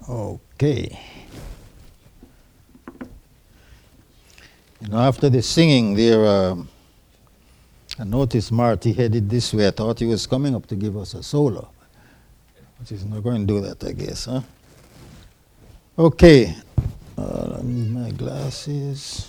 Okay. After the singing there, I noticed Marty headed this way. I thought he was coming up to give us a solo. But he's not going to do that, I guess, huh? Okay. I need my glasses.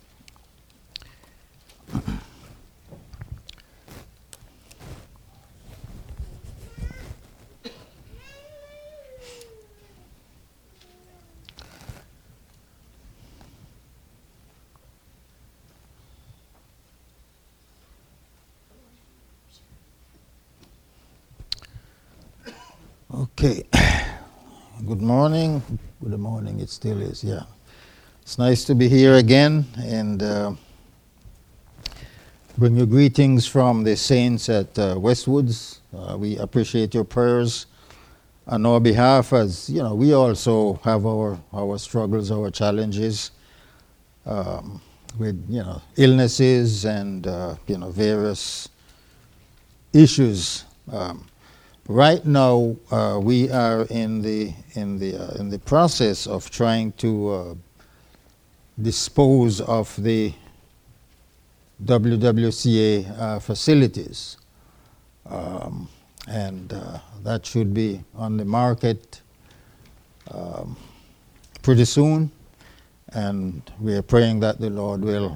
Okay. Good morning. Good morning, it still is, yeah. It's nice to be here again and bring you greetings from the saints at Westwoods. We appreciate your prayers on our behalf, as you know, we also have our struggles, our challenges with illnesses and various issues. Right now, we are in the process of trying to dispose of the WWCA facilities, and that should be on the market pretty soon. And we are praying that the Lord will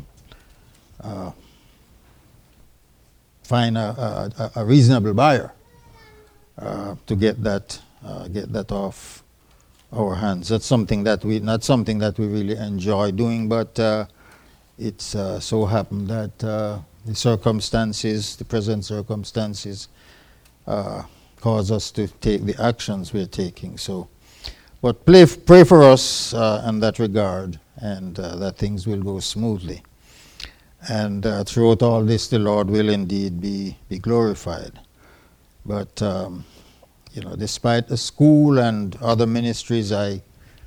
find a reasonable buyer to get that off our hands. That's something that not something that we really enjoy doing, but it's so happened that the present circumstances, cause us to take the actions we're taking. So, but pray for us in that regard, and that things will go smoothly. And throughout all this, the Lord will indeed be glorified. But despite the school and other ministries, I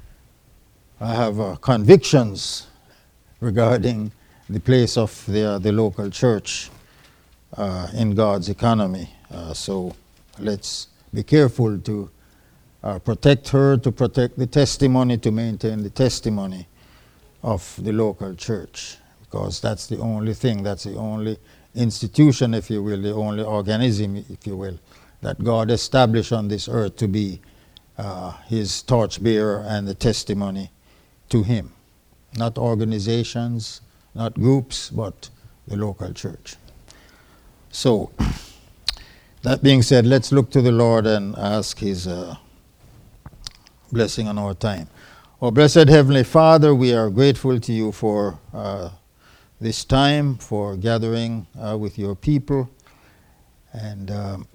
have convictions regarding the place of the local church in God's economy. So let's be careful to protect her, to protect the testimony, to maintain the testimony of the local church, because that's the only thing, that's the only institution, if you will, the only organism, if you will, that God established on this earth to be his torchbearer and the testimony to him. Not organizations, not groups, but the local church. So, that being said, let's look to the Lord and ask his blessing on our time. Oh, blessed Heavenly Father, we are grateful to you for this time, for gathering with your people. And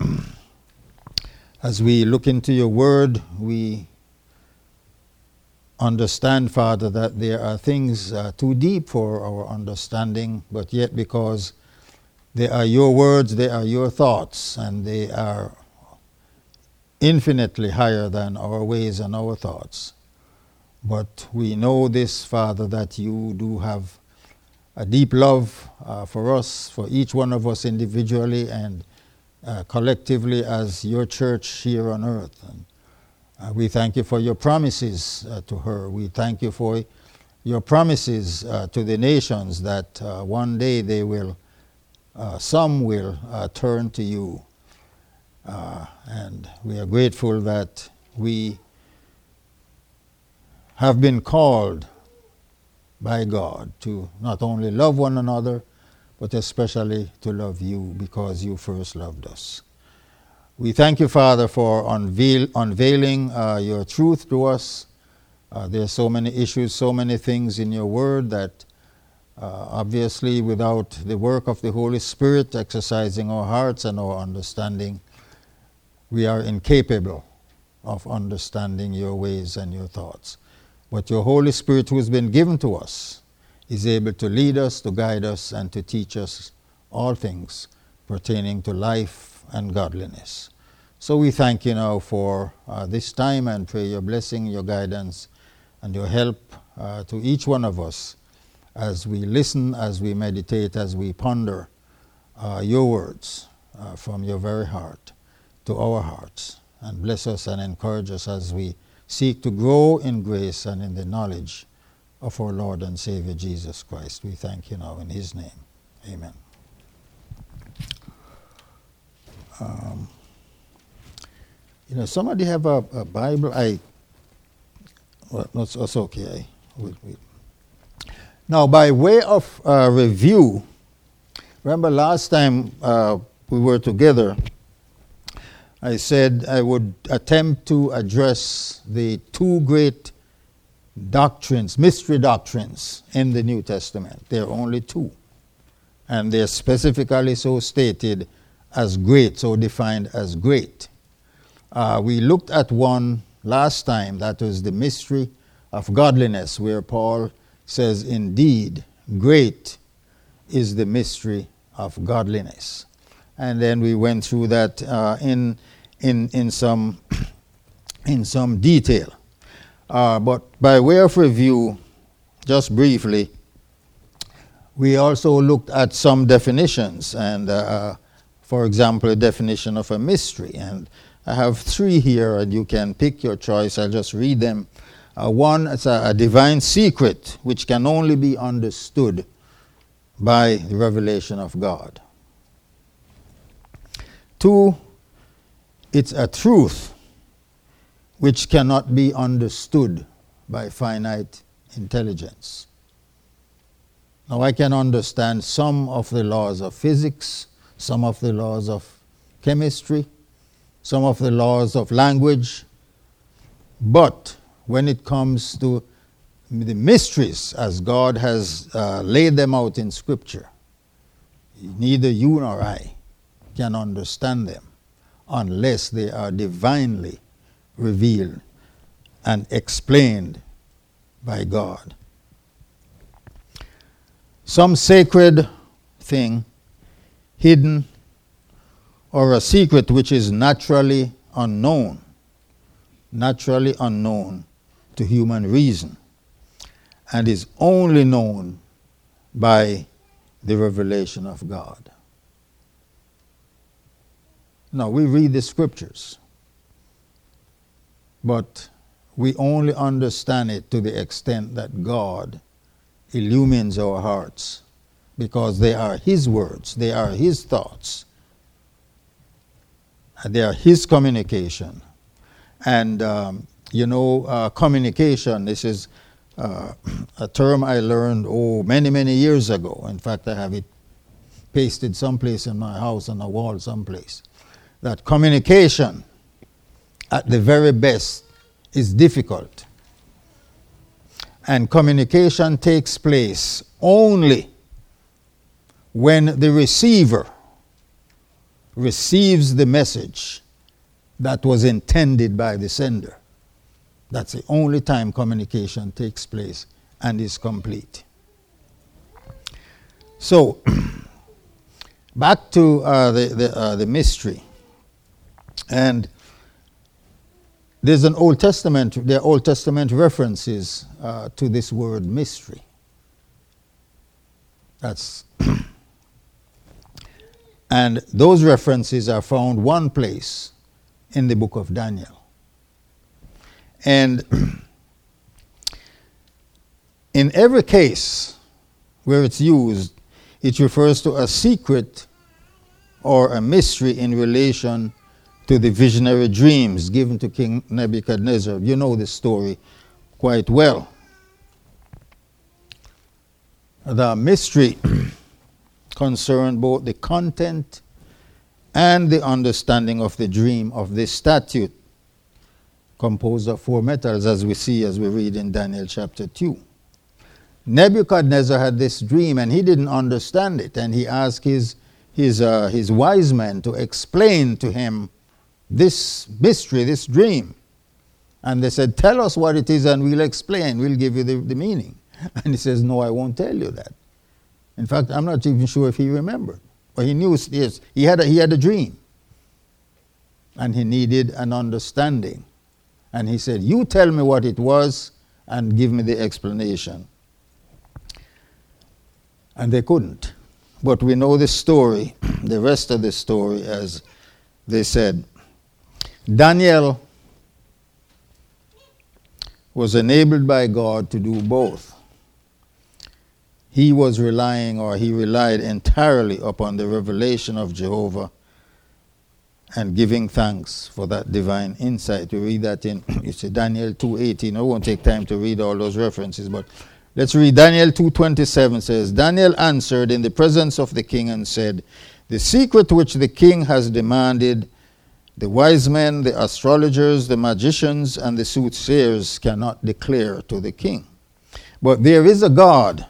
as we look into your word, we understand, Father, that there are things too deep for our understanding, but yet because they are your words, they are your thoughts, and they are infinitely higher than our ways and our thoughts. But we know this, Father, that you do have a deep love for us, for each one of us individually and collectively as your church here on earth. And we thank you for your promises to her. We thank you for your promises to the nations that one day they will, some will turn to you. And we are grateful that we have been called by God to not only love one another, but especially to love you because you first loved us. We thank you, Father, for unveiling your truth to us. There are so many issues, so many things in your word that obviously without the work of the Holy Spirit exercising our hearts and our understanding, we are incapable of understanding your ways and your thoughts. But your Holy Spirit, who has been given to us, is able to lead us, to guide us, and to teach us all things pertaining to life and godliness. So we thank you now for this time and pray your blessing, your guidance, and your help to each one of us as we listen, as we meditate, as we ponder your words from your very heart to our hearts. And bless us and encourage us as we seek to grow in grace and in the knowledge of our Lord and Savior Jesus Christ. We thank you now in his name. Amen. Somebody have a Bible? That's okay. Wait. Now, by way of review, remember last time we were together, I said I would attempt to address the two great doctrines, mystery doctrines in the New Testament. There are only two. And they're specifically so stated as great, so defined as great. We looked at one last time, that was the mystery of godliness, where Paul says, indeed, great is the mystery of godliness. And then we went through that in some detail. But by way of review, just briefly, we also looked at some definitions, and for example, a definition of a mystery. And I have three here, and you can pick your choice. I'll just read them. One is a divine secret which can only be understood by the revelation of God. Two, it's a truth which cannot be understood by finite intelligence. Now, I can understand some of the laws of physics, some of the laws of chemistry, some of the laws of language, but when it comes to the mysteries as God has laid them out in Scripture, neither you nor I can understand them unless they are divinely revealed and explained by God. Some sacred thing, hidden, or a secret which is naturally unknown to human reason, and is only known by the revelation of God. Now, we read the scriptures, but we only understand it to the extent that God illumines our hearts, because they are his words, they are his thoughts, they are his communication. And communication, this is a term I learned many years ago. In fact, I have it pasted someplace in my house on a wall someplace. That communication at the very best is difficult. And communication takes place only when the receiver receives the message that was intended by the sender. That's the only time communication takes place and is complete. So, back to the mystery. And there are Old Testament references to this word mystery. And those references are found one place in the book of Daniel. And in every case where it's used, it refers to a secret or a mystery in relation to the visionary dreams given to King Nebuchadnezzar. You know the story quite well. The mystery concerned both the content and the understanding of the dream of this statue, composed of 4 metals, as we read in Daniel chapter 2. Nebuchadnezzar had this dream, and he didn't understand it, and he asked his wise men to explain to him this mystery, this dream. And they said, tell us what it is and we'll explain, we'll give you the meaning. And he says, no, I won't tell you that. In fact, I'm not even sure if he remembered. But he knew, yes, he had a dream. And he needed an understanding. And he said, you tell me what it was and give me the explanation. And they couldn't. But we know the story, the rest of the story, as they said. Daniel was enabled by God to do both. He relied entirely upon the revelation of Jehovah and giving thanks for that divine insight. We read that in Daniel 2:18. I won't take time to read all those references, but let's read Daniel 2:27 says, Daniel answered in the presence of the king and said, the secret which the king has demanded, the wise men, the astrologers, the magicians, and the soothsayers cannot declare to the king. But there is a God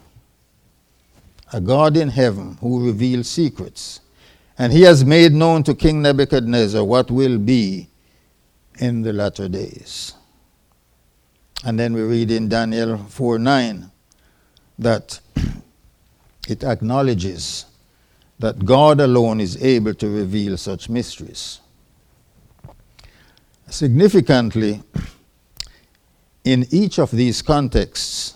in heaven who reveals secrets. And he has made known to King Nebuchadnezzar what will be in the latter days. And then we read in Daniel 4:9 that it acknowledges that God alone is able to reveal such mysteries. Significantly, in each of these contexts,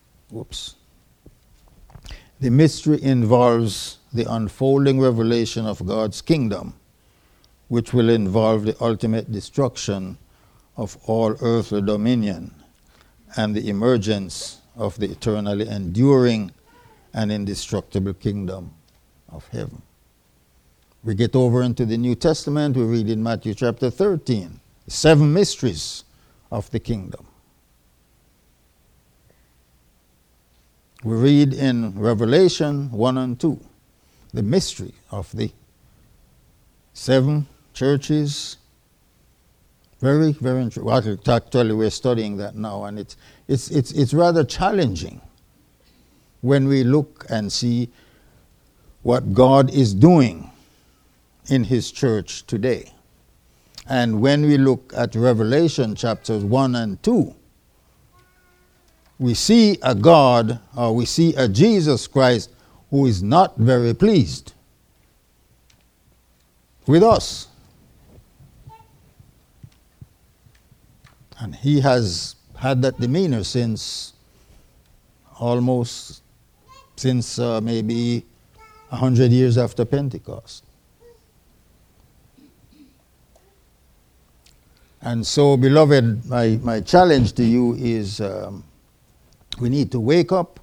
the mystery involves the unfolding revelation of God's kingdom, which will involve the ultimate destruction of all earthly dominion and the emergence of the eternally enduring and indestructible kingdom of heaven. We get over into the New Testament, we read in Matthew chapter 13, the 7 mysteries of the kingdom. We read in Revelation 1 and 2, the mystery of the 7 churches. Very, very interesting. Well, actually, we're studying that now, and it's rather challenging when we look and see what God is doing in His church today. And when we look at Revelation chapters 1 and 2, we see a God, or we see a Jesus Christ who is not very pleased with us. And he has had that demeanor since maybe 100 years after Pentecost. And so, beloved, my challenge to you is we need to wake up.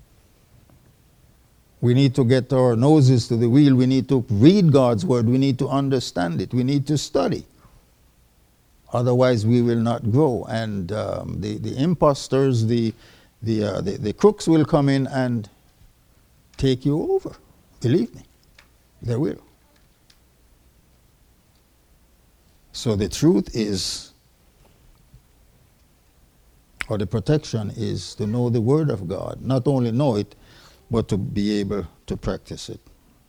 We need to get our noses to the wheel. We need to read God's word. We need to understand it. We need to study. Otherwise, we will not grow. And the imposters, the crooks will come in and take you over. Believe me, they will. So the truth is, or the protection is to know the Word of God. Not only know it, but to be able to practice it.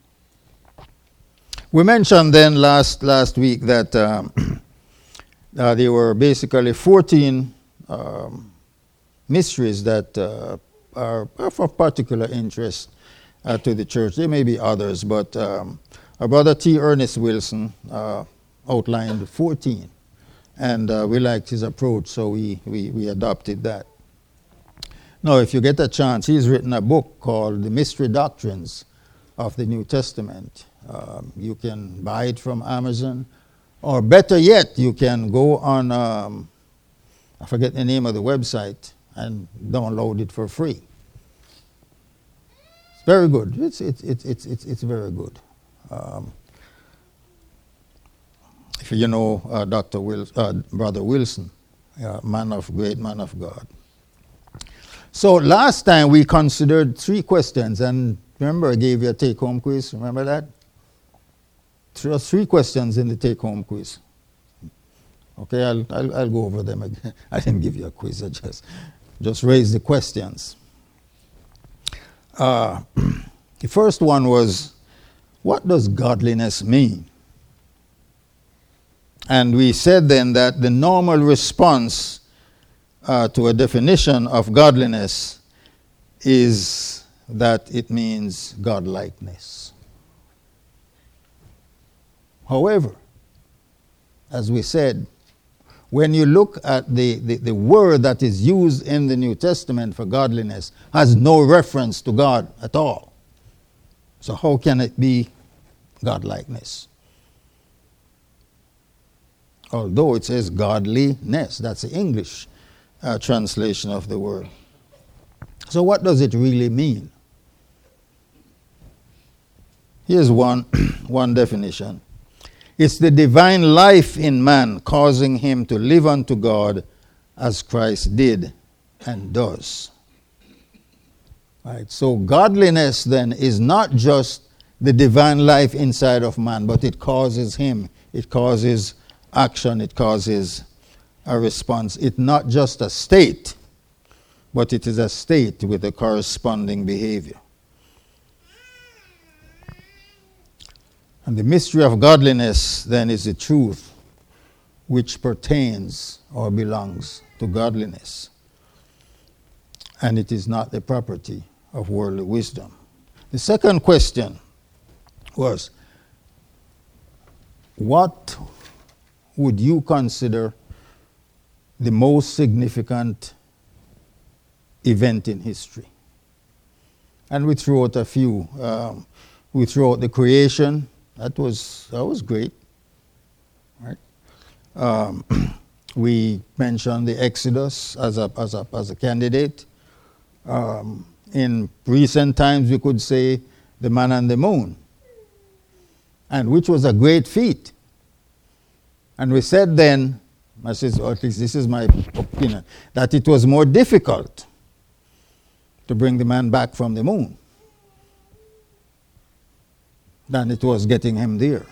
We mentioned then last week that there were basically 14 mysteries that are of particular interest to the church. There may be others, but our brother T. Ernest Wilson outlined 14. And we liked his approach, so we adopted that. Now, if you get a chance, he's written a book called The Mystery Doctrines of the New Testament. You can buy it from Amazon, or better yet, you can go on, I forget the name of the website, and download it for free. It's very good. It's very good. If you know Brother Wilson, great man of God. So last time we considered 3 questions, and remember I gave you a take-home quiz. Remember that? 3 questions in the take-home quiz. Okay, I'll go over them again. I didn't give you a quiz. I just raised the questions. The first one was, what does godliness mean? And we said then that the normal response to a definition of godliness is that it means godlikeness. However, as we said, when you look at the word that is used in the New Testament for godliness, has no reference to God at all. So how can it be godlikeness? Although it says godliness, that's the English translation of the word. So what does it really mean? Here's one definition. It's the divine life in man causing him to live unto God as Christ did and does. Right? So godliness then is not just the divine life inside of man, but it causes him, it causes action, it causes a response. It's not just a state, but it is a state with a corresponding behavior. And the mystery of godliness then is the truth which pertains or belongs to godliness. And it is not the property of worldly wisdom. The second question was, what would you consider the most significant event in history? And we threw out a few. We threw out the creation. That was great, right? We mentioned the Exodus as a candidate. In recent times, we could say the man and the moon, and which was a great feat. And we said then, or at least this is my opinion, that it was more difficult to bring the man back from the moon than it was getting him there.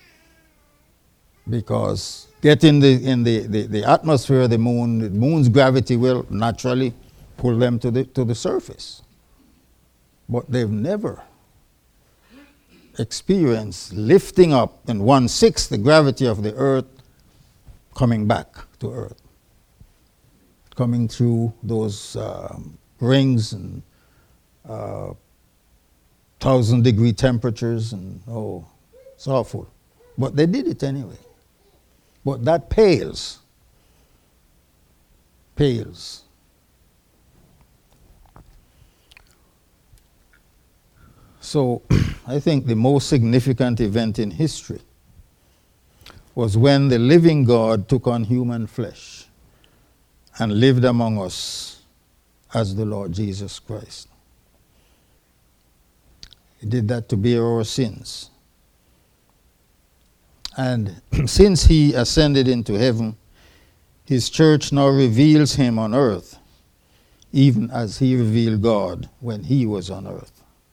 Because getting in the atmosphere of the moon's gravity will naturally pull them to the surface. But they've never experienced lifting up in 1/6 the gravity of the earth, coming back to earth, coming through those rings and 1,000-degree temperatures, and it's awful. But they did it anyway. But that pales. So I think the most significant event in history was when the living God took on human flesh and lived among us as the Lord Jesus Christ. He did that to bear our sins. And since he ascended into heaven, his church now reveals him on earth, even as he revealed God when he was on earth.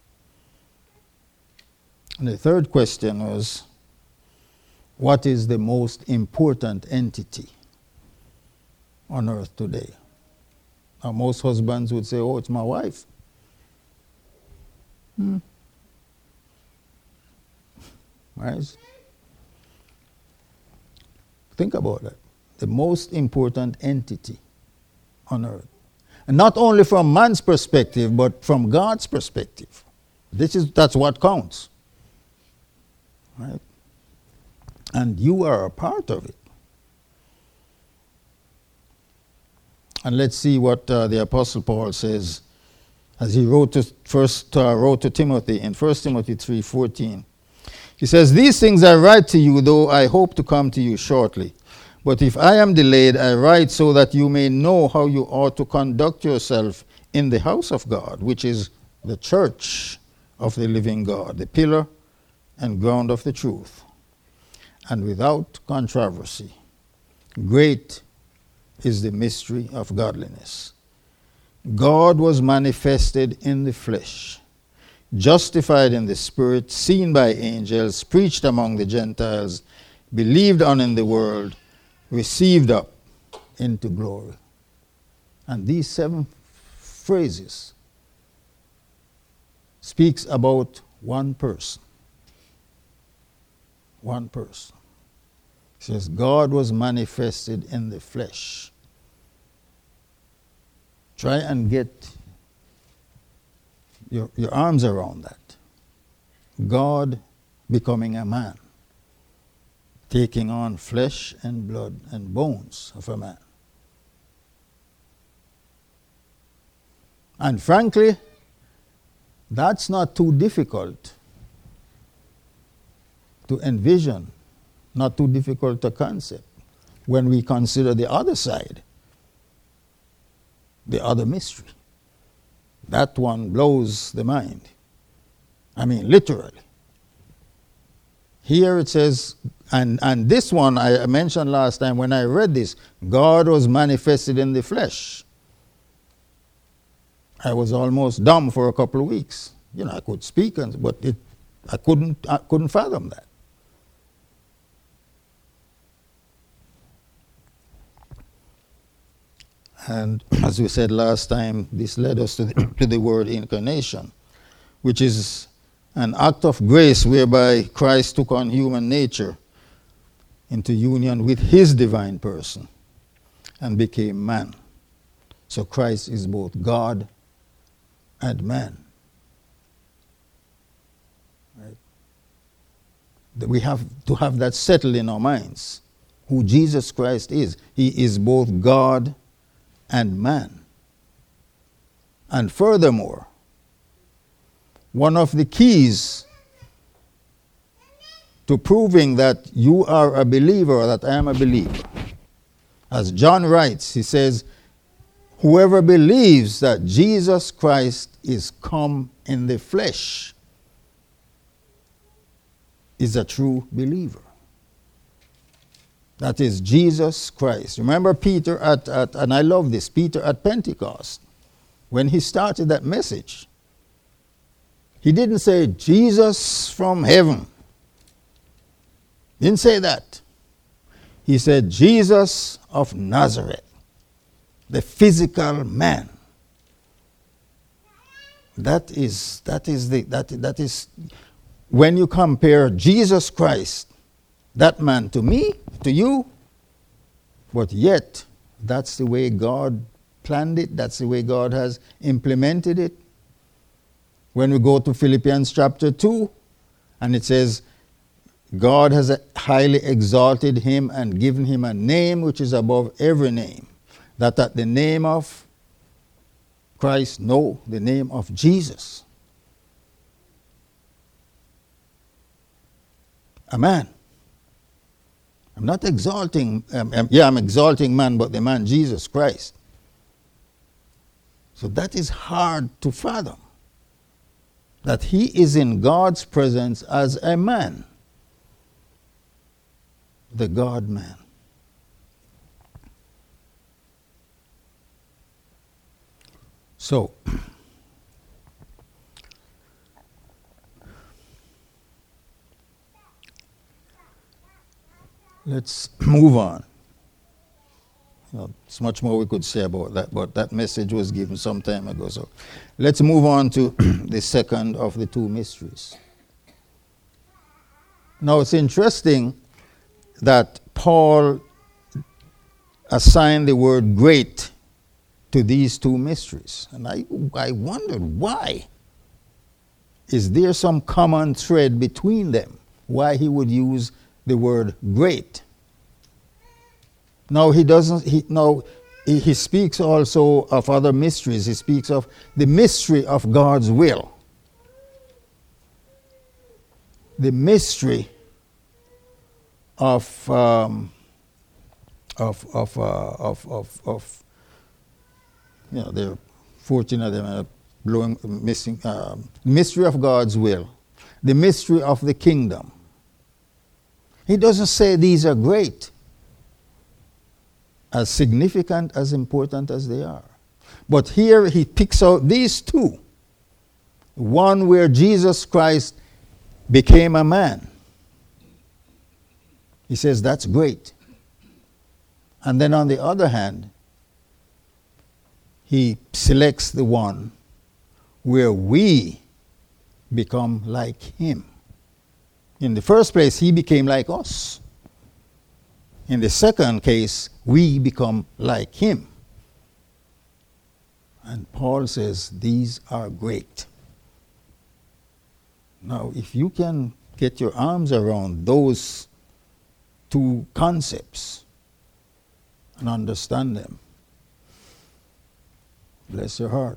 And the third question was, what is the most important entity on earth today? Now, most husbands would say, it's my wife. Right? Think about that. The most important entity on earth. And not only from man's perspective, but from God's perspective. That's what counts. Right? And you are a part of it. And let's see what the Apostle Paul says as he wrote to Timothy in 1 Timothy 3:14. He says, "These things I write to you, though I hope to come to you shortly. But if I am delayed, I write so that you may know how you ought to conduct yourself in the house of God, which is the church of the living God, the pillar and ground of the truth, and without controversy. Great is the mystery of godliness. God was manifested in the flesh, justified in the spirit, seen by angels, preached among the Gentiles, believed on in the world, received up into glory." And these 7 phrases speaks about one person. One person. It says, God was manifested in the flesh. Try and get your arms around that. God becoming a man, taking on flesh and blood and bones of a man. And frankly, that's not too difficult to envision, not too difficult to concept when we consider the other side. the other mystery. That one blows the mind. I mean, literally. Here it says, and this one I mentioned last time when I read this, God was manifested in the flesh. I was almost dumb for a couple of weeks. You know, I could speak, but I couldn't fathom that. And as we said last time, this led us to the word incarnation, which is an act of grace whereby Christ took on human nature into union with his divine person and became man. So Christ is both God and man. Right? We have to have that settled in our minds, who Jesus Christ is. He is both God and man. And furthermore, one of the keys to proving that you are a believer or that I am a believer, as John writes, he says, whoever believes that Jesus Christ is come in the flesh is a true believer. That is Jesus Christ. Remember Peter and I love this, Peter at Pentecost, when he started that message, he didn't say Jesus from heaven. Didn't say that. He said Jesus of Nazareth, the physical man. That is when you compare Jesus Christ, that man, to me, to you, but yet that's the way God planned it, that's the way God has implemented it. When we go to Philippians chapter 2, and it says, God has highly exalted him and given him a name which is above every name, that at the name of Christ, no, the name of Jesus, a man. I'm not exalting, I'm exalting man, but the man Jesus Christ. So that is hard to fathom, that he is in God's presence as a man, the God-man. So, let's move on. There's much more we could say about that, but that message was given some time ago. So let's move on to the second of the two mysteries. Now it's interesting that Paul assigned the word great to these two mysteries. And I wondered why. Is there some common thread between them? Why he would use the word great? Now he doesn't, he speaks also of other mysteries. He speaks of the mystery of God's will. The mystery of there are 14 of them missing. Mystery of God's will, the mystery of the kingdom. He doesn't say these are great, as significant, as important as they are. But here he picks out these two. One where Jesus Christ became a man. He says that's great. And then on the other hand, he selects the one where we become like him. In the first place, he became like us. In the second case, we become like him. And Paul says, these are great. Now, if you can get your arms around those two concepts and understand them, bless your heart.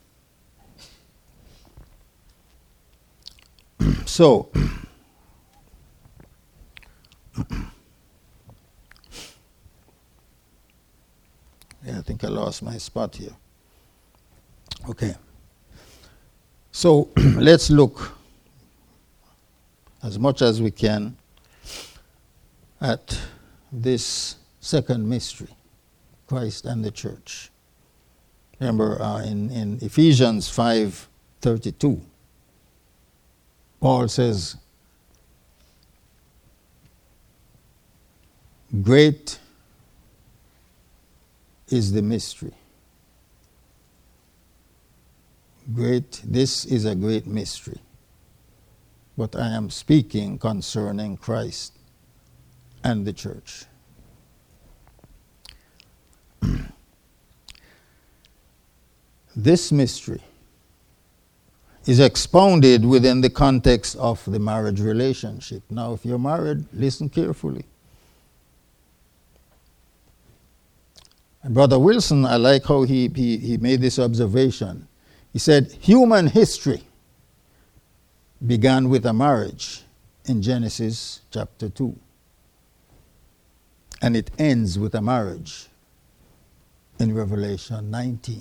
So, I think I lost my spot here. Okay. So let's look as much as we can at this second mystery, Christ and the church. Remember in Ephesians 5:32, Paul says, great is the mystery. This is a great mystery. But I am speaking concerning Christ and the church. This mystery is expounded within the context of the marriage relationship. Now, if you're married, listen carefully. And Brother Wilson, I like how he made this observation. He said, human history began with a marriage in Genesis chapter 2. And it ends with a marriage in Revelation 19.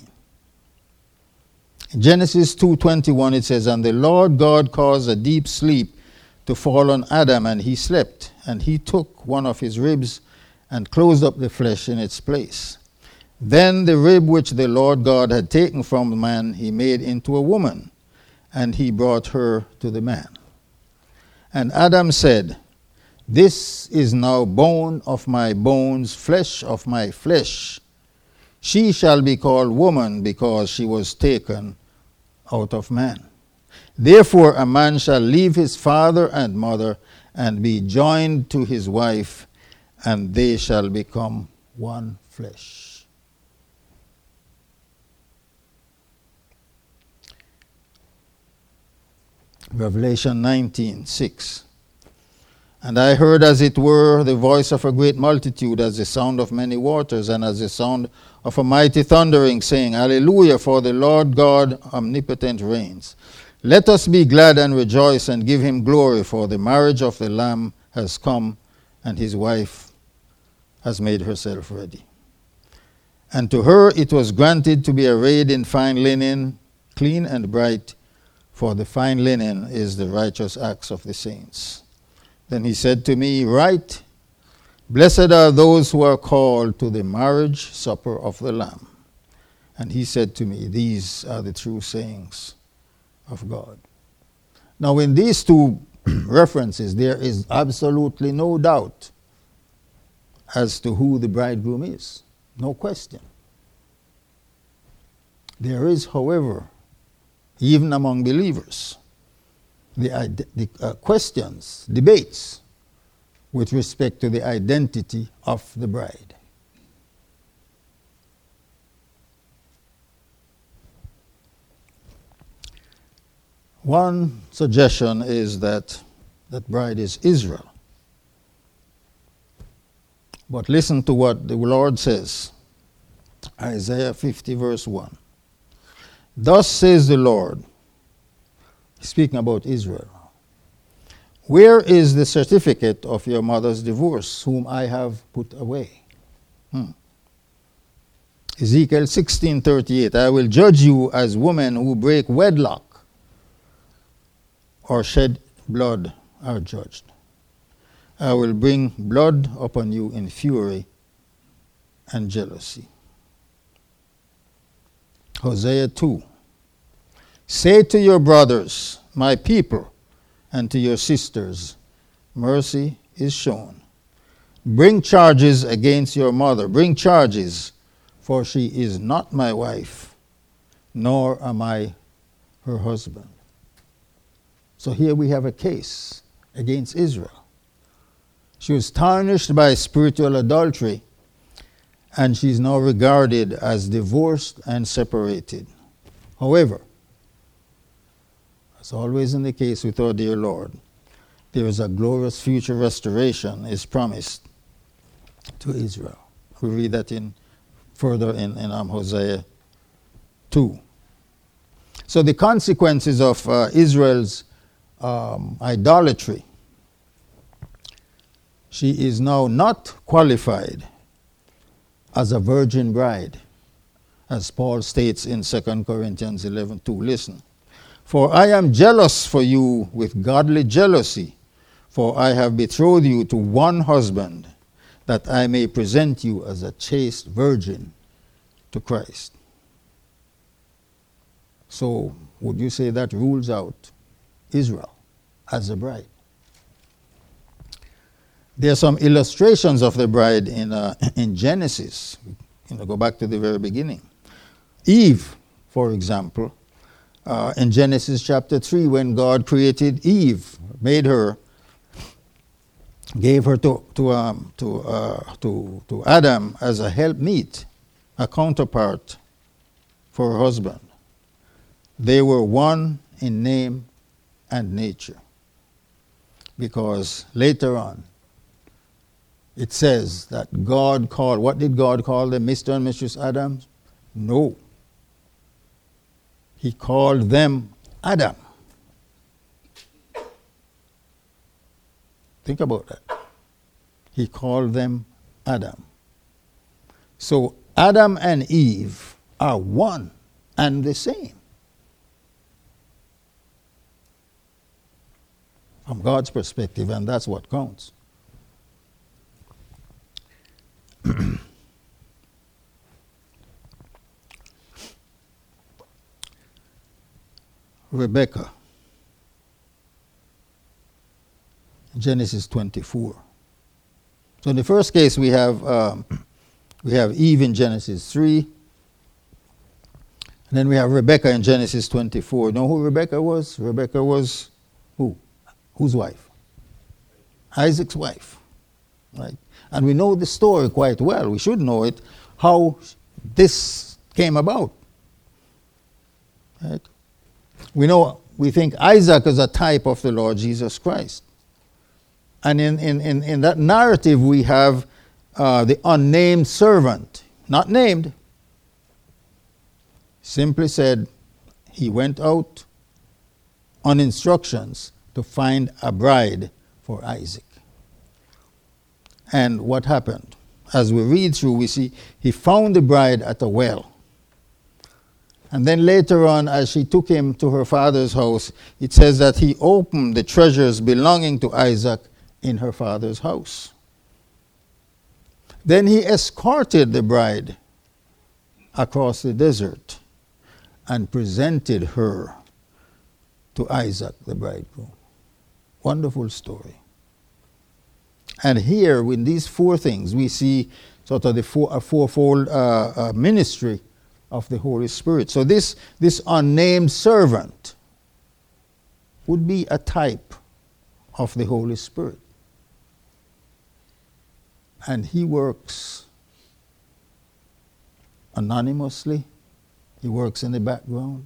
In Genesis 2:21 it says, and the Lord God caused a deep sleep to fall on Adam, and he slept. And he took one of his ribs and closed up the flesh in its place. Then the rib which the Lord God had taken from the man he made into a woman, and he brought her to the man. And Adam said, this is now bone of my bones, flesh of my flesh. She shall be called woman, because she was taken out of man. Therefore a man shall leave his father and mother, and be joined to his wife, and they shall become one flesh. Revelation 19:6. And I heard as it were the voice of a great multitude, as the sound of many waters, and as the sound of a mighty thundering, saying, Hallelujah, for the Lord God omnipotent reigns. Let us be glad and rejoice and give him glory, for the marriage of the Lamb has come, and his wife has made herself ready. And to her it was granted to be arrayed in fine linen, clean and bright, for the fine linen is the righteous acts of the saints. Then he said to me, write, blessed are those who are called to the marriage supper of the Lamb. And he said to me, these are the true sayings of God. Now in these two references, there is absolutely no doubt as to who the bridegroom is. No question. There is, however, even among believers, the questions, debates with respect to the identity of the bride. One suggestion is that that bride is Israel. But listen to what the Lord says. Isaiah 50 verse 1. Thus says the Lord, speaking about Israel, where is the certificate of your mother's divorce, whom I have put away? Ezekiel 16:38, I will judge you as women who break wedlock or shed blood are judged. I will bring blood upon you in fury and jealousy. Hosea 2. Say to your brothers, my people, and to your sisters, mercy is shown. Bring charges against your mother. Bring charges, for she is not my wife, nor am I her husband. So here we have a case against Israel. She was tarnished by spiritual adultery, and she's now regarded as divorced and separated. However, as always in the case with our dear Lord, there is a glorious future restoration is promised to Israel. We read that further in Hosea 2. So the consequences of Israel's idolatry, she is now not qualified as a virgin bride, as Paul states in 2 Corinthians 11:2. Listen. For I am jealous for you with godly jealousy, for I have betrothed you to one husband, that I may present you as a chaste virgin to Christ. So, would you say that rules out Israel as a bride? There are some illustrations of the bride in Genesis. Go back to the very beginning. Eve, for example, in Genesis chapter 3, when God created Eve, made her, gave her to Adam as a helpmeet, a counterpart for her husband. They were one in name and nature. Because later on, it says that God called, what did God call them, Mr. and Mrs. Adams? No. He called them Adam. Think about that. He called them Adam. So Adam and Eve are one and the same. From God's perspective, and that's what counts. Rebecca, Genesis 24. So in the first case we have Eve in Genesis 3, and then we have Rebecca in Genesis 24. You know who Rebecca was? Rebecca was who? Whose wife? Isaac's wife, right? And we know the story quite well. We should know it, how this came about, right? We think Isaac is a type of the Lord Jesus Christ. And in that narrative we have the unnamed servant, not named, simply said he went out on instructions to find a bride for Isaac. And what happened? As we read through, we see he found the bride at a well. And then later on, as she took him to her father's house, it says that he opened the treasures belonging to Isaac in her father's house. Then he escorted the bride across the desert and presented her to Isaac, the bridegroom. Wonderful story. And here, with these four things, we see sort of a fourfold ministry of the Holy Spirit. So this unnamed servant would be a type of the Holy Spirit. And he works anonymously. He works in the background.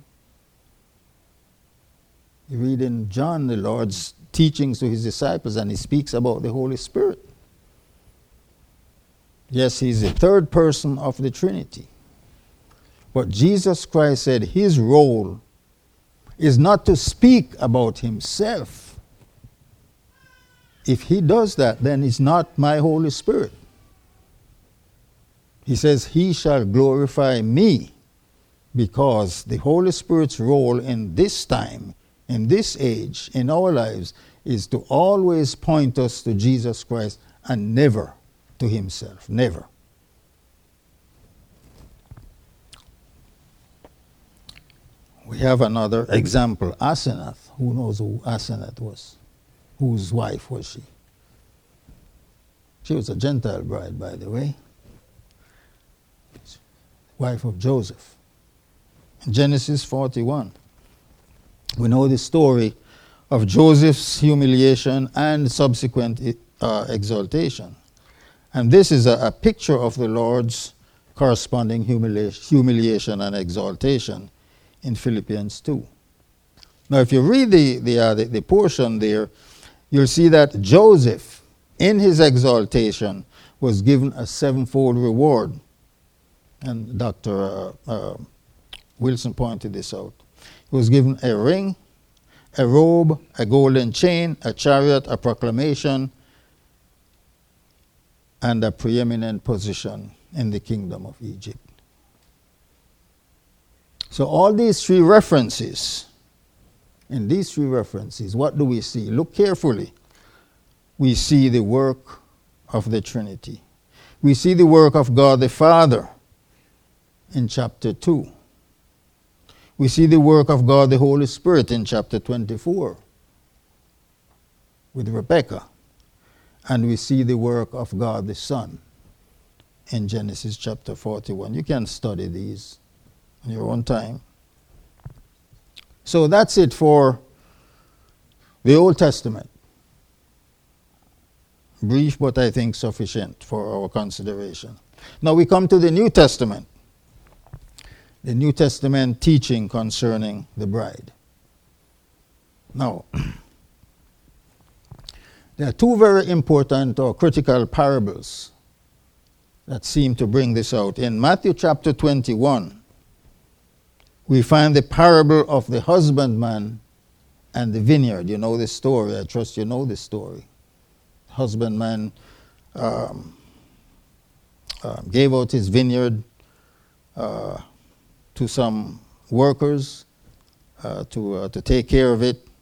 You read in John the Lord's teachings to his disciples, and he speaks about the Holy Spirit. Yes, he's the third person of the Trinity. But Jesus Christ said his role is not to speak about himself. If he does that, then it's not my Holy Spirit. He says, he shall glorify me, because the Holy Spirit's role in this time, in this age, in our lives, is to always point us to Jesus Christ and never to himself. Never. We have another example, Asenath. Who knows who Asenath was? Whose wife was she? She was a Gentile bride, by the way. Wife of Joseph. In Genesis 41, we know the story of Joseph's humiliation and subsequent exaltation. And this is a picture of the Lord's corresponding humiliation and exaltation in Philippians 2. Now, if you read the portion there, you'll see that Joseph, in his exaltation, was given a sevenfold reward. And Dr. Wilson pointed this out. He was given a ring, a robe, a golden chain, a chariot, a proclamation, and a preeminent position in the kingdom of Egypt. So all these three references, in these three references, what do we see? Look carefully. We see the work of the Trinity. We see the work of God the Father in chapter 2. We see the work of God the Holy Spirit in chapter 24 with Rebekah. And we see the work of God the Son in Genesis chapter 41. You can study these in your own time. So that's it for the Old Testament. Brief, but I think sufficient for our consideration. Now we come to the New Testament. The New Testament teaching concerning the bride. Now, there are two very important or critical parables that seem to bring this out. In Matthew chapter 21, we find the parable of the husbandman and the vineyard. You know this story. I trust you know this story. The husbandman gave out his vineyard to some workers to take care of it.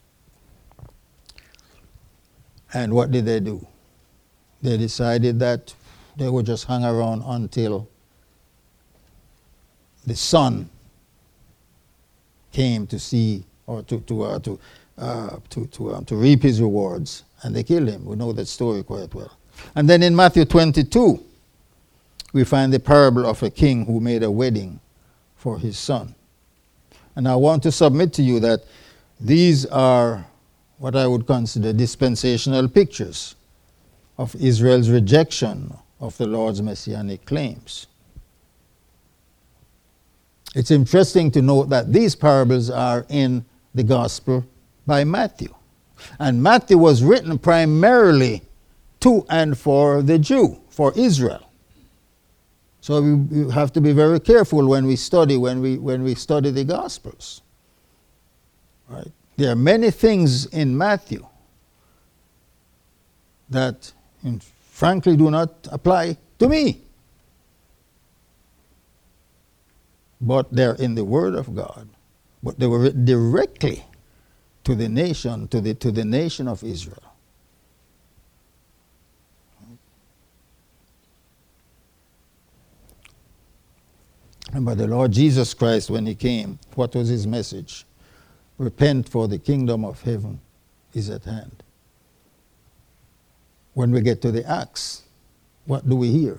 And what did they do? They decided that they would just hang around until the son came to see or to reap his rewards, and they killed him. We know that story quite well. And then in Matthew 22, we find the parable of a king who made a wedding for his son. And I want to submit to you that these are what I would consider dispensational pictures of Israel's rejection of the Lord's messianic claims. It's interesting to note that these parables are in the Gospel by Matthew. And Matthew was written primarily to and for the Jew, for Israel. So we have to be very careful when we study the Gospels. Right? There are many things in Matthew that, frankly, do not apply to me. But they're in the Word of God. But they were written directly to the nation, to the nation of Israel. Remember the Lord Jesus Christ, when he came, what was his message? Repent, for the kingdom of heaven is at hand. When we get to the Acts, what do we hear?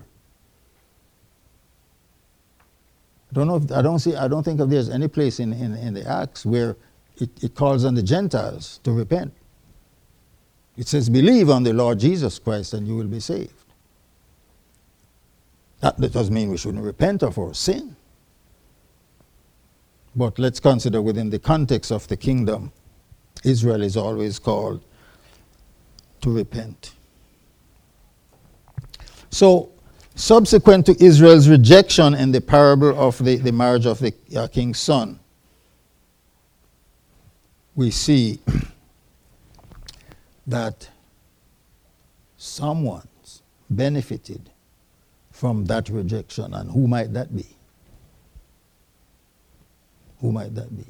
I don't think there's any place in the Acts where it calls on the Gentiles to repent. It says, believe on the Lord Jesus Christ and you will be saved. That doesn't mean we shouldn't repent of our sin. But let's consider within the context of the kingdom, Israel is always called to repent. So, subsequent to Israel's rejection in the parable of the marriage of the king's son, we see that someone benefited from that rejection. And who might that be? Who might that be?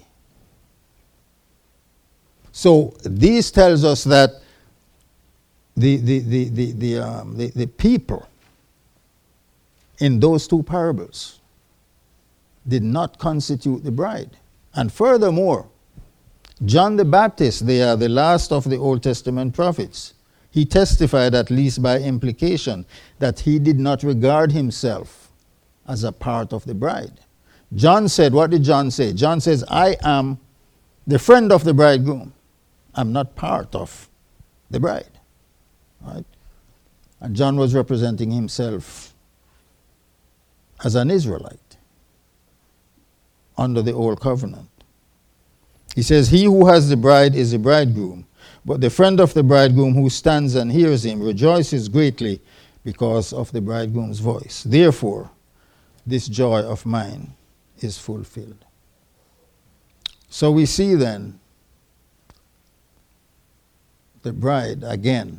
So this tells us that the people in those two parables did not constitute the bride. And furthermore, John the Baptist, they are the last of the Old Testament prophets. He testified, at least by implication, that he did not regard himself as a part of the bride. John said, what did John say? John says, I am the friend of the bridegroom. I'm not part of the bride. Right? And John was representing himself as an Israelite under the old covenant. He says, he who has the bride is the bridegroom, but the friend of the bridegroom who stands and hears him rejoices greatly because of the bridegroom's voice. Therefore, this joy of mine is fulfilled. So we see then the bride again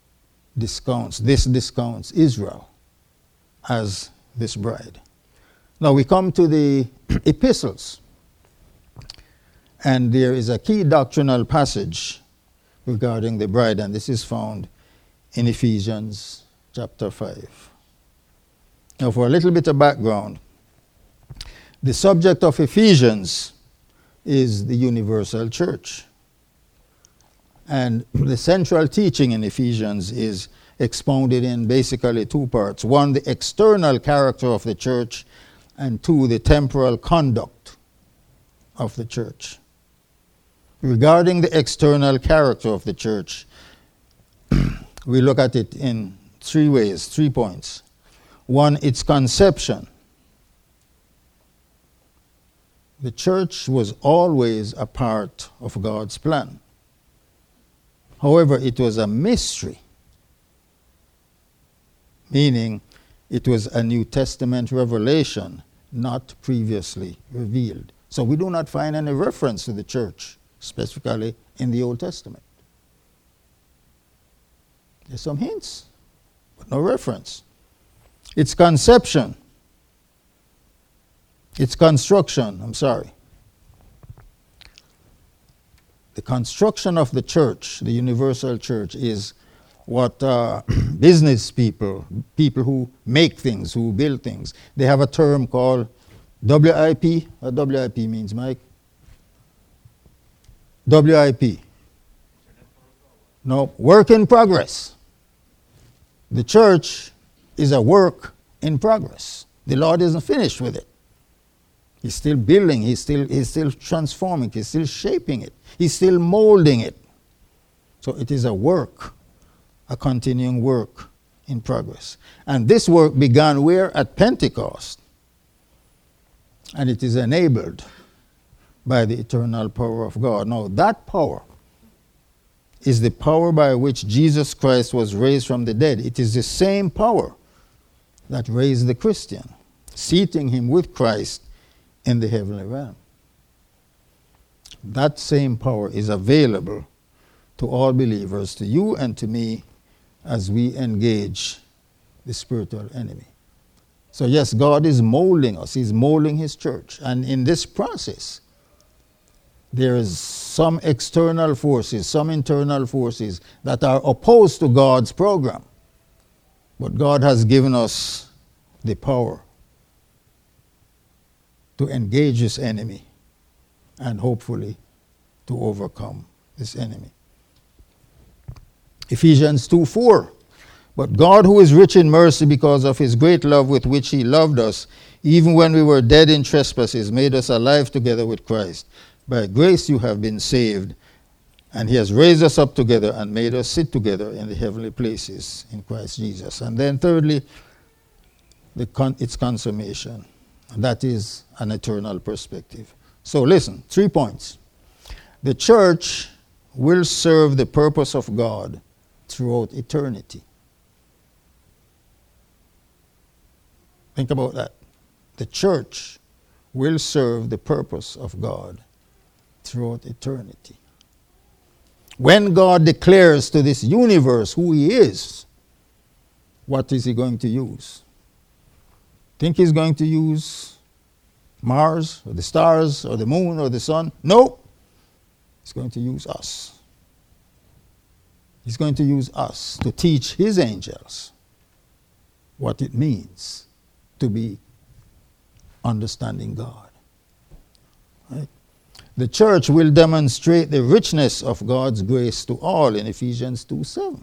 discounts Israel as this bride. Now we come to the epistles. And there is a key doctrinal passage regarding the bride, and this is found in Ephesians chapter 5. Now, for a little bit of background, the subject of Ephesians is the universal church. And the central teaching in Ephesians is expounded in basically two parts. One, the external character of the church, and two, the temporal conduct of the church. Regarding the external character of the church, we look at it in three ways, 3 points. One, its conception. The church was always a part of God's plan. However, it was a mystery, meaning it was a New Testament revelation not previously revealed. So we do not find any reference to the church specifically in the Old Testament. There's some hints, but no reference. Its conception, its construction, The construction of the church, the universal church, is what business people who make things, who build things, they have a term called WIP. What WIP means, Mike? WIP. No, work in progress. The church is a work in progress. The Lord isn't finished with it. He's still building, he's still transforming, he's still shaping it, he's still molding it. So it is a work, a continuing work in progress. And this work began where? At Pentecost. And it is enabled by the eternal power of God. Now, that power is the power by which Jesus Christ was raised from the dead. It is the same power that raised the Christian, seating him with Christ in the heavenly realm. That same power is available to all believers, to you and to me, as we engage the spiritual enemy. So yes, God is molding us. He's molding his church. And in this process, there is some external forces, some internal forces that are opposed to God's program. But God has given us the power to engage this enemy and hopefully to overcome this enemy. Ephesians 2:4. But God, who is rich in mercy because of his great love with which he loved us, even when we were dead in trespasses, made us alive together with Christ. By grace you have been saved, and he has raised us up together and made us sit together in the heavenly places in Christ Jesus. And then thirdly, its consummation. And that is an eternal perspective. So listen, 3 points. The church will serve the purpose of God throughout eternity. Think about that. The church will serve the purpose of God throughout eternity. When God declares to this universe who he is, what is he going to use? Think he's going to use Mars or the stars or the moon or the sun? No. He's going to use us. He's going to use us to teach his angels what it means to be understanding God. Right? The church will demonstrate the richness of God's grace to all in Ephesians 2:7.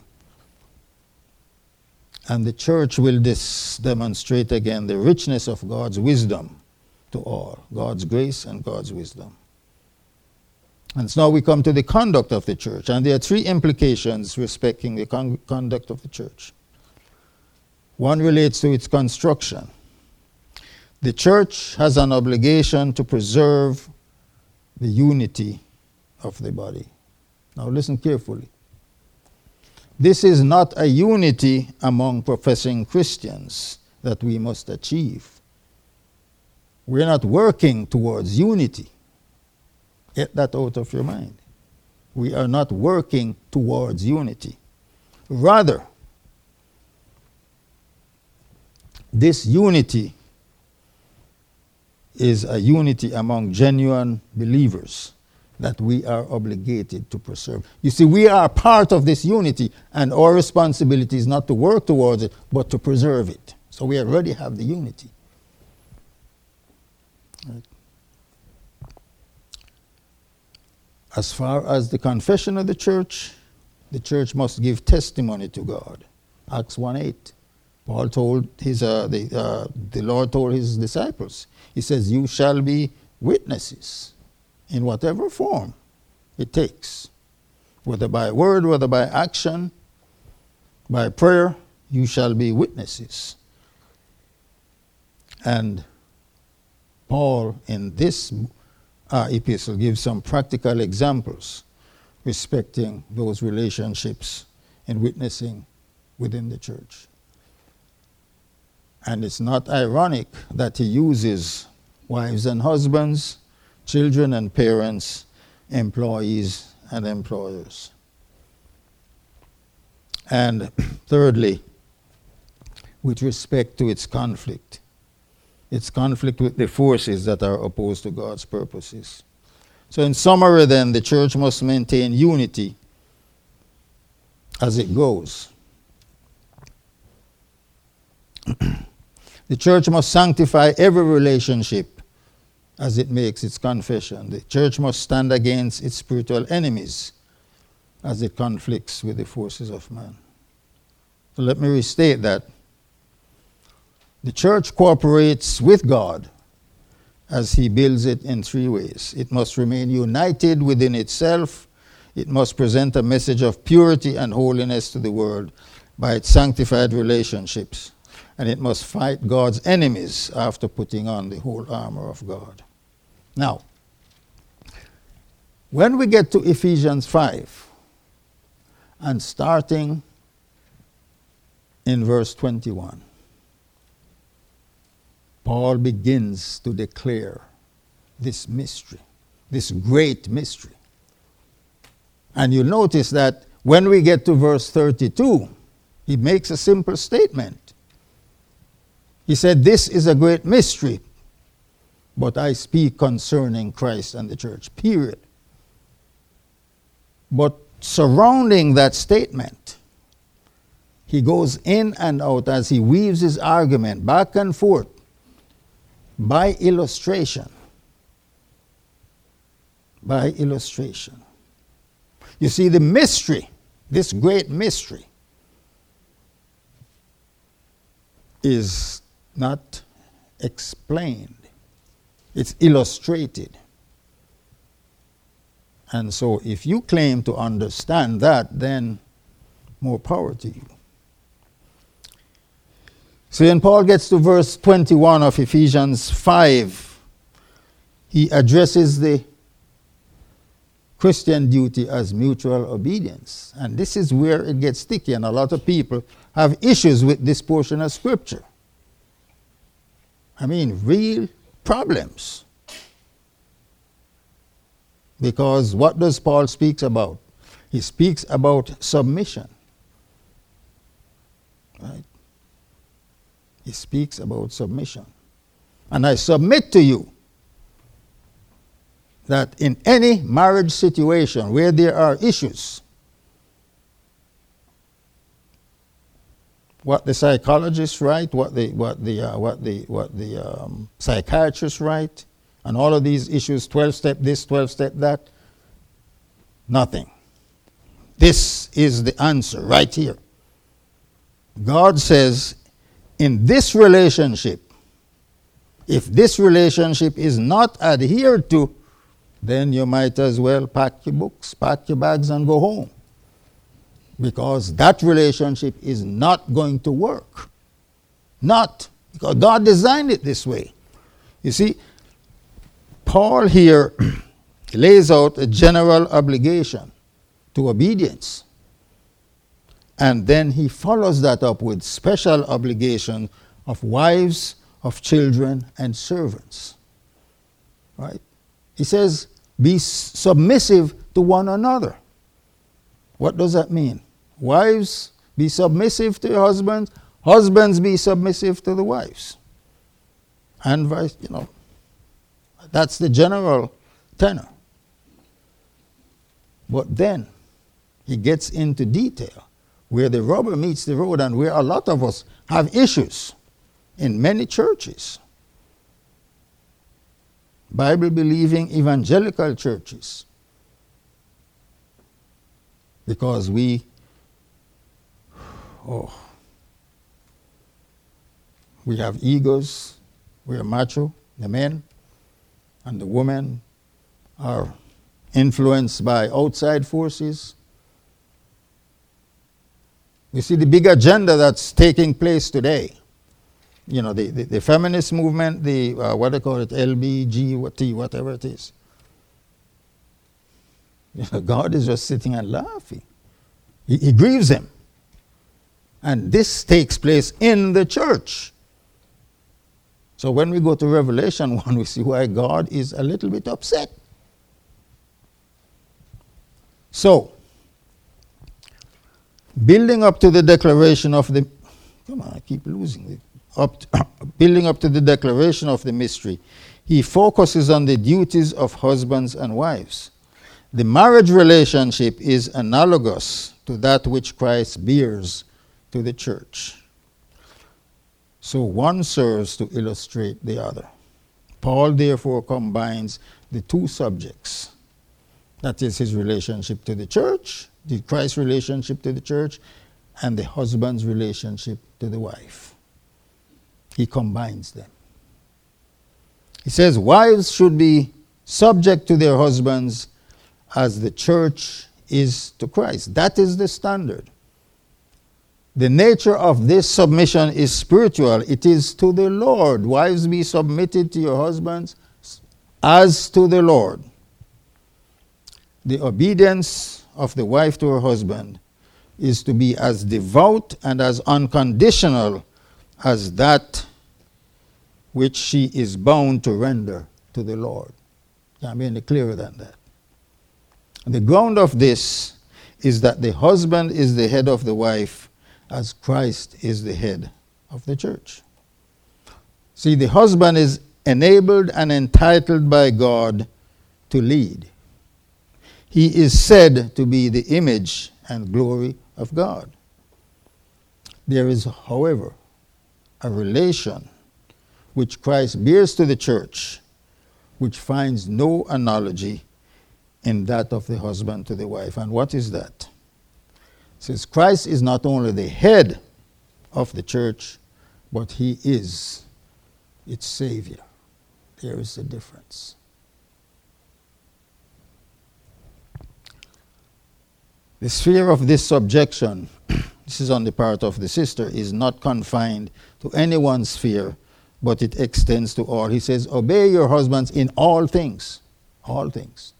And the church will demonstrate again the richness of God's wisdom to all. God's grace and God's wisdom. And so now we come to the conduct of the church. And there are 3 implications respecting the conduct of the church. One relates to its construction. The church has an obligation to preserve the unity of the body. Now listen carefully. This is not a unity among professing Christians that we must achieve. We're not working towards unity. Get that out of your mind. We are not working towards unity. Rather, this unity is a unity among genuine believers that we are obligated to preserve. You see, we are part of this unity, and our responsibility is not to work towards it, but to preserve it. So we already have the unity. Right. As far as the confession of the church must give testimony to God. Acts 1:8. Paul told the Lord told his disciples, he says, you shall be witnesses in whatever form it takes. Whether by word, whether by action, by prayer, you shall be witnesses. And Paul in this epistle gives some practical examples respecting those relationships in witnessing within the church. And it's not ironic that he uses wives and husbands, children and parents, employees and employers. And thirdly, with respect to its conflict with the forces that are opposed to God's purposes. So in summary then, the church must maintain unity as it goes. The church must sanctify every relationship as it makes its confession. The church must stand against its spiritual enemies as it conflicts with the forces of man. So let me restate that. The church cooperates with God as he builds it in three ways. It must remain united within itself. It must present a message of purity and holiness to the world by its sanctified relationships. And it must fight God's enemies after putting on the whole armor of God. Now, when we get to Ephesians 5, and starting in verse 21, Paul begins to declare this mystery, this great mystery. And you'll notice that when we get to verse 32, he makes a simple statement. He said, this is a great mystery, but I speak concerning Christ and the church, period. But surrounding that statement, he goes in and out as he weaves his argument back and forth by illustration. By illustration. You see, the mystery, this great mystery, is not explained. It's illustrated. And so if you claim to understand that, then more power to you. So when Paul gets to verse 21 of Ephesians 5, he addresses the Christian duty as mutual obedience. And this is where it gets sticky, and a lot of people have issues with this portion of Scripture. I mean, real problems. Because what does Paul speak about? He speaks about submission. Right? He speaks about submission. And I submit to you that in any marriage situation where there are issues, what the psychologists write, what the psychiatrists write, and all of these issues, 12-step this, 12-step that, nothing. This is the answer right here. God says, in this relationship, if this relationship is not adhered to, then you might as well pack your books, pack your bags, and go home. Because that relationship is not going to work. Not. Because God designed it this way. You see, Paul here lays out a general obligation to obedience. And then he follows that up with special obligation of wives, of children, and servants. Right? He says, be submissive to one another. What does that mean? Wives, be submissive to your husbands. Husbands, be submissive to the wives. And vice, That's the general tenor. But then he gets into detail where the rubber meets the road and where a lot of us have issues in many churches. Bible-believing evangelical churches. Because we have egos, we are macho, the men, and the women are influenced by outside forces. We see the big agenda that's taking place today. You know, the feminist movement, the, what they call it, LBGT, whatever it is. You know, God is just sitting and laughing. He grieves him. And this takes place in the church. So when we go to Revelation 1, we see why God is a little bit upset. So, building up to the declaration of the... Come on, I keep losing it. Building up to the declaration of the mystery, he focuses on the duties of husbands and wives. The marriage relationship is analogous to that which Christ bears to the church. So one serves to illustrate the other. Paul therefore combines the two subjects. That is his relationship to the church, the Christ's relationship to the church, and the husband's relationship to the wife. He combines them. He says wives should be subject to their husbands as the church is to Christ. That is the standard. The nature of this submission is spiritual. It is to the Lord. Wives, be submitted to your husbands as to the Lord. The obedience of the wife to her husband is to be as devout and as unconditional as that which she is bound to render to the Lord. Can't be any clearer than that. The ground of this is that the husband is the head of the wife as Christ is the head of the church. See, the husband is enabled and entitled by God to lead. He is said to be the image and glory of God. There is, however, a relation which Christ bears to the church which finds no analogy in that of the husband to the wife. And what is that? It says Christ is not only the head of the church, but he is its Savior. There is a difference. The sphere of this subjection, this is on the part of the sister, is not confined to any one sphere, but it extends to all. He says, obey your husbands in all things. All things.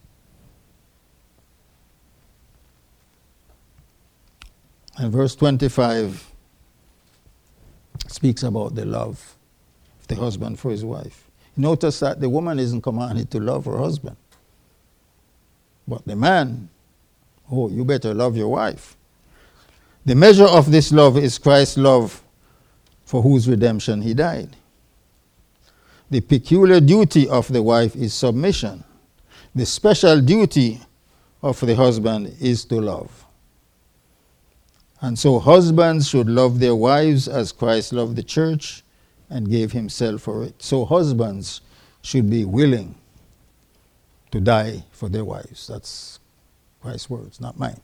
And verse 25 speaks about the love of the husband for his wife. Notice that the woman isn't commanded to love her husband. But the man, oh, you better love your wife. The measure of this love is Christ's love for whose redemption he died. The peculiar duty of the wife is submission. The special duty of the husband is to love. And so husbands should love their wives as Christ loved the church and gave himself for it. So husbands should be willing to die for their wives. That's Christ's words, not mine.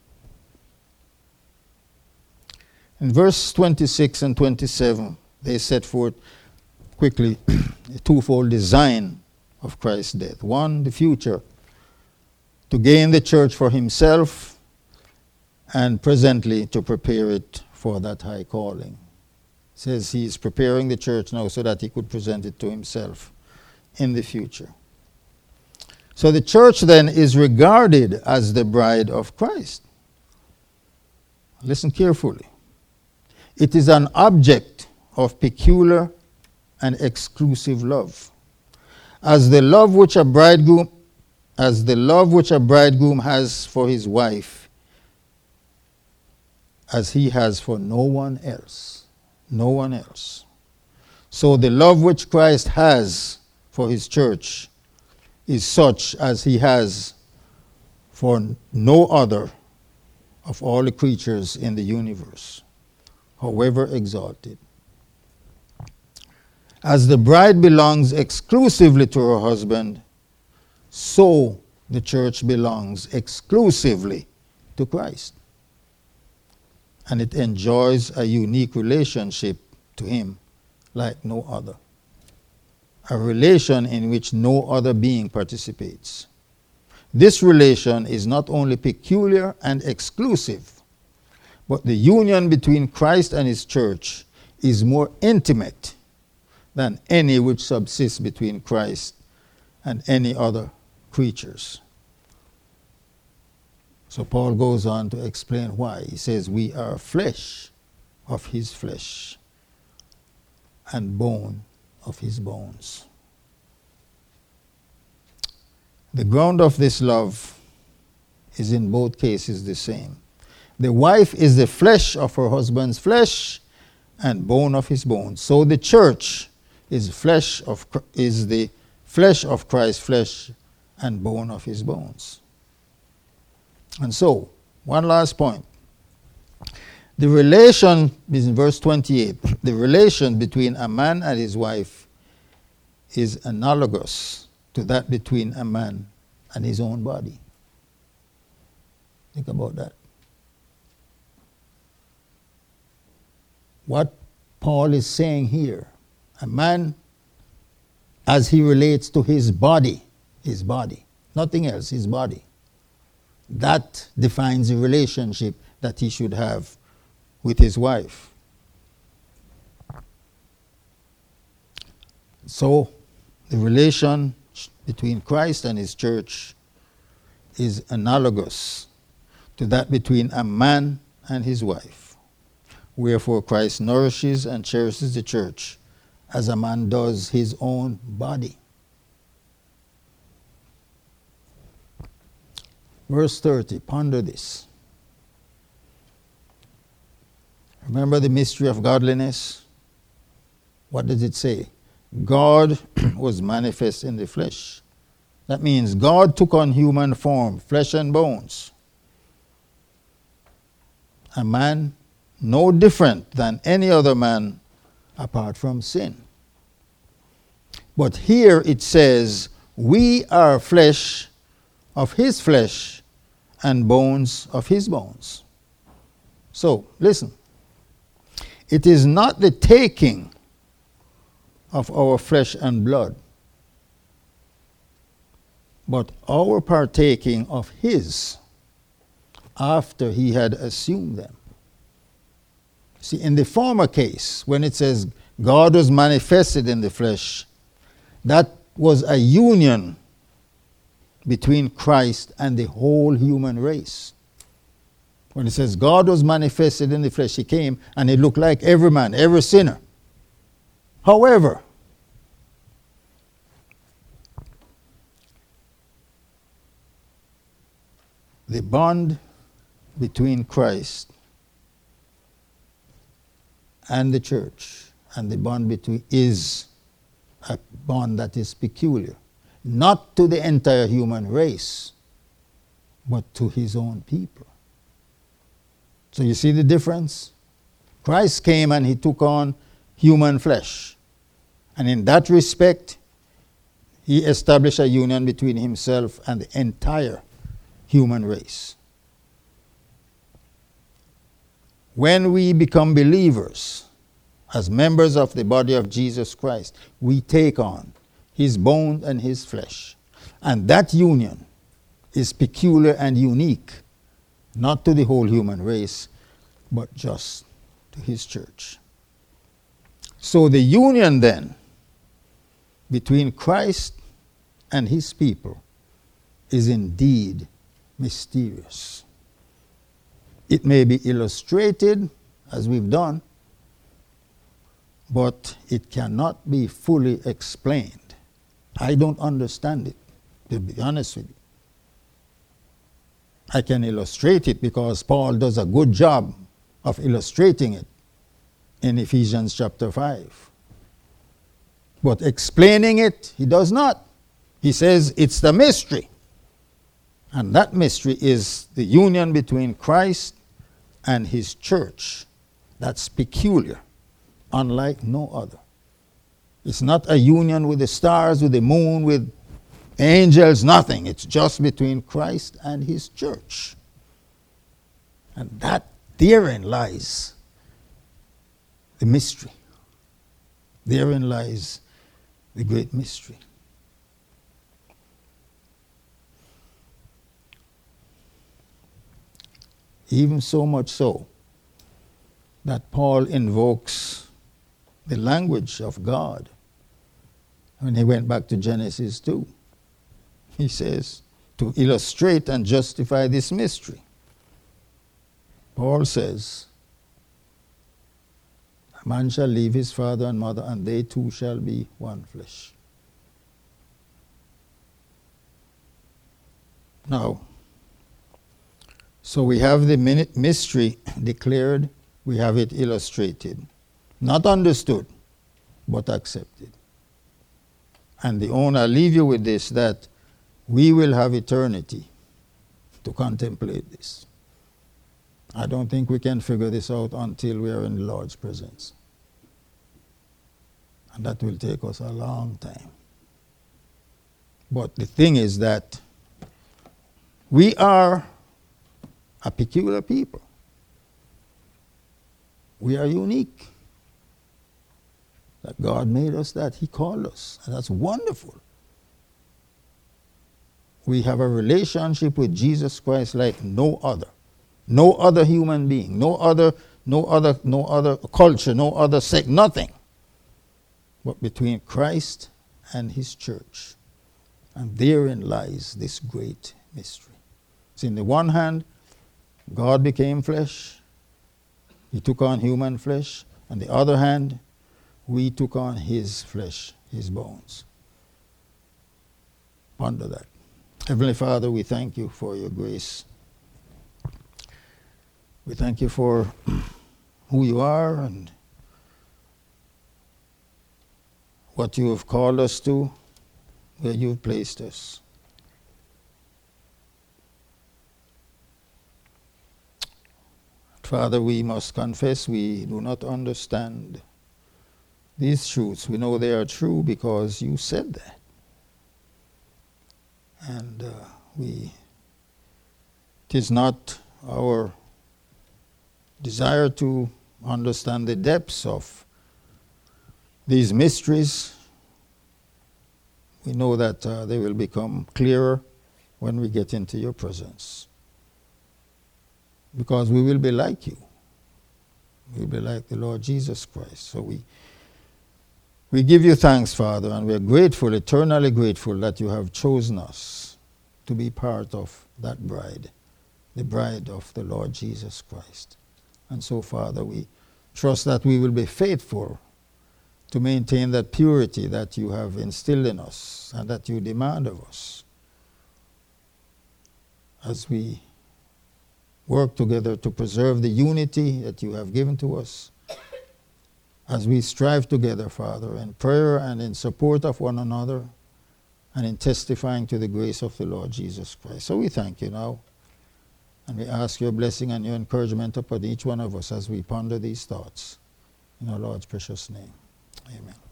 In verse 26 and 27, they set forth quickly a twofold design of Christ's death. One, the future, to gain the church for himself, and presently to prepare it for that high calling. It says he is preparing the church now so that he could present it to himself in the future. So the church then is regarded as the bride of Christ. Listen carefully. It is an object of peculiar and exclusive love. As the love which a bridegroom has for his wife, as he has for no one else. No one else. So the love which Christ has for his church is such as he has for no other of all the creatures in the universe, however exalted. As the bride belongs exclusively to her husband, so the church belongs exclusively to Christ. And it enjoys a unique relationship to him like no other. A relation in which no other being participates. This relation is not only peculiar and exclusive, but the union between Christ and his church is more intimate than any which subsists between Christ and any other creatures. So Paul goes on to explain why. He says, we are flesh of his flesh and bone of his bones. The ground of this love is in both cases the same. The wife is the flesh of her husband's flesh and bone of his bones. So the church is the flesh of Christ's flesh and bone of his bones. And so, one last point. The relation, in verse 28, the relation between a man and his wife is analogous to that between a man and his own body. Think about that. What Paul is saying here, a man as he relates to his body, nothing else, his body. That defines the relationship that he should have with his wife. So, the relation between Christ and his church is analogous to that between a man and his wife. Wherefore Christ nourishes and cherishes the church as a man does his own body. Verse 30, ponder this. Remember the mystery of godliness? What does it say? God was manifest in the flesh. That means God took on human form, flesh and bones. A man no different than any other man apart from sin. But here it says, we are flesh of his flesh and bones of his bones. So, listen. It is not the taking of our flesh and blood, but our partaking of his after he had assumed them. See, in the former case, when it says God was manifested in the flesh, that was a union between Christ and the whole human race. When it says God was manifested in the flesh, he came and he looked like every man, every sinner. However, the bond between Christ and the church and the bond between is a bond that is peculiar, not to the entire human race, but to his own people. So you see the difference? Christ came and he took on human flesh. And in that respect, he established a union between himself and the entire human race. When we become believers, as members of the body of Jesus Christ, we take on his bone and his flesh. And that union is peculiar and unique, not to the whole human race, but just to his church. So the union then between Christ and his people is indeed mysterious. It may be illustrated, as we've done, but it cannot be fully explained. I don't understand it, to be honest with you. I can illustrate it because Paul does a good job of illustrating it in Ephesians chapter 5. But explaining it, he does not. He says it's the mystery. And that mystery is the union between Christ and his church. That's peculiar, unlike no other. It's not a union with the stars, with the moon, with angels, nothing. It's just between Christ and his church. And that therein lies the mystery. Therein lies the great mystery. Even so much so that Paul invokes the language of God when he went back to Genesis 2. He says, to illustrate and justify this mystery, Paul says, a man shall leave his father and mother, and they two shall be one flesh. Now, so we have the mystery declared, we have it illustrated, not understood, but accepted. And I'll leave you with this, that we will have eternity to contemplate this. I don't think we can figure this out until we are in the Lord's presence. And that will take us a long time. But the thing is that we are a peculiar people. We are unique. That God made us that. He called us. And that's wonderful. We have a relationship with Jesus Christ like no other. No other human being, no other culture, no other sect, nothing. But between Christ and his church. And therein lies this great mystery. So in the one hand, God became flesh. He took on human flesh. On the other hand, we took on his flesh, his bones. Ponder that. Heavenly Father, we thank you for your grace. We thank you for who you are and what you have called us to, where you have placed us. Father, we must confess we do not understand these truths. We know they are true because you said that. And it is not our desire to understand the depths of these mysteries. We know that they will become clearer when we get into your presence. Because we will be like you. We will be like the Lord Jesus Christ. So we give you thanks, Father, and we are grateful, eternally grateful, that you have chosen us to be part of that bride, the bride of the Lord Jesus Christ. And so, Father, we trust that we will be faithful to maintain that purity that you have instilled in us and that you demand of us as we work together to preserve the unity that you have given to us, as we strive together, Father, in prayer and in support of one another and in testifying to the grace of the Lord Jesus Christ. So we thank you now. And we ask your blessing and your encouragement upon each one of us as we ponder these thoughts. In our Lord's precious name. Amen.